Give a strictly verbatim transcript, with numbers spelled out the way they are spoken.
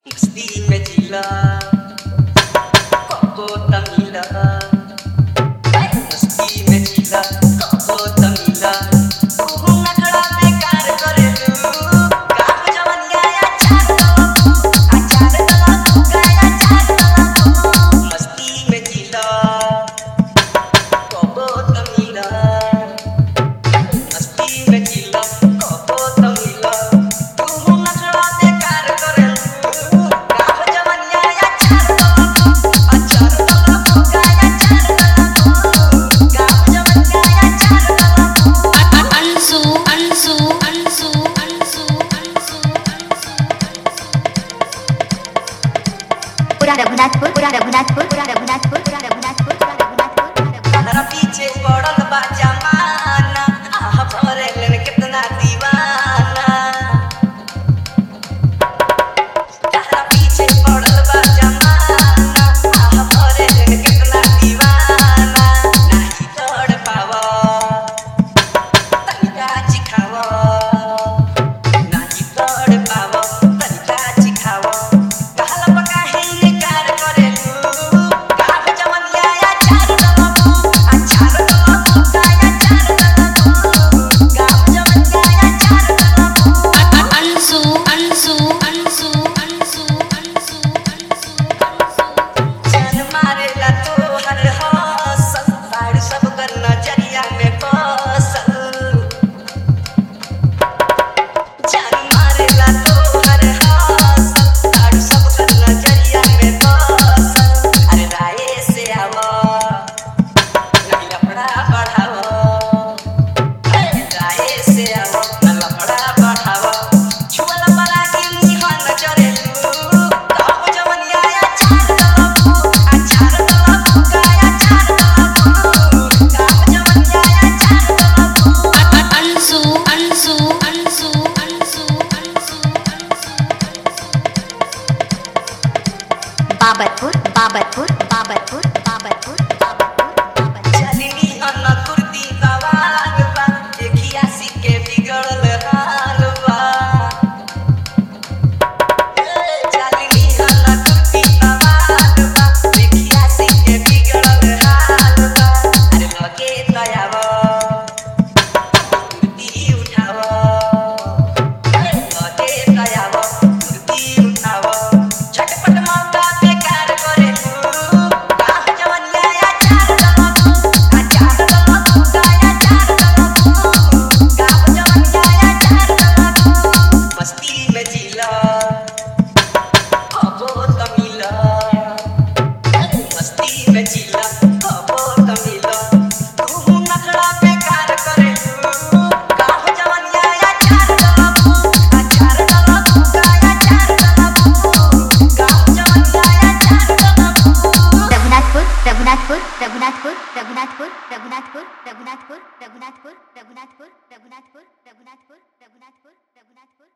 Mesti Medila Koko Tamila Mesti Medila Koko Tamila Kuhu nakda bekar karelu Kahu jaman gaya char talaku Achar talaku gaya char talaku Mesti Medila Koko Tamila Mesti Medila Koko Tamila Kuhu nakda bekar karelu पूरा रघुनाथपुर पूरा रघुनाथपुर पूरा रघुनाथपुर पूरा रघुनाथपुर पूरा रघुनाथपुर तारा पीछे पड़ल बा जमाना आह भरेलन कितना दीवाना तारा पीछे पड़ल बा जमाना आह भरेलन कितना दीवाना नहीं तोड़ पावा तनिका चिखावा नहीं तोड़ पावा तनिका चिखावा कहला पका है इनकार करेलू काह जवन आया चार दलबू अचार दलबू काया चार दलबू काह जवन आया चार दलबू अंशु अंशु अंशु अंशु अंशु जान मारेला तोहर हसल बाड़ सब कर नजरिया में बसल जान मारेला तोहर हसल बाड़ सब कर नजरिया में बसल अरे राये से आवा नहीं लफड़ा बढ़ावा राये से आवा न लफड़ा बढ़ावा छुअला परा के निहन चरेलू काहू जवन आया चार दलबू अचार दलबू काया चार दलबू काहू जवन आया चार दलबू अंशु अंशु अंशु अंशु अंशु बाबरपुर बाबरपुर बाबरपुर बाबरपुर बाबरपुर चलनी अन कुर्ती सवाल बा देखिया सी के बिगड़ल हाल बा चलनी अन कुर्ती सवाल बा देखिया सी के बिगड़ल हाल बा अरे लगे दयावा कुर्ती उठावा लगे दयावा कुर्ती उठावा झटपट मौका बेकार करेलू काह जवन आया चार दलबू अचार दलबू काया चार दलबू काह जवन आया चार दलबू मस्ती में जिला अबो तमिला मस्ती में जिला अबो तमिला तू नखड़ा बेकार करेलू काह जवन आया चार दलबू अचार दलबू काया चार दलबू काह जवन आया चार दलबू रघुनाथपुर रघुनाथपुर रघुनाथपुर रघुनाथपुर रघुनाथपुर रघुनाथपुर रघुनाथपुर रघुनाथपुर रघुनाथपुर रघुनाथपुर रघुनाथपुर रघुनाथपुर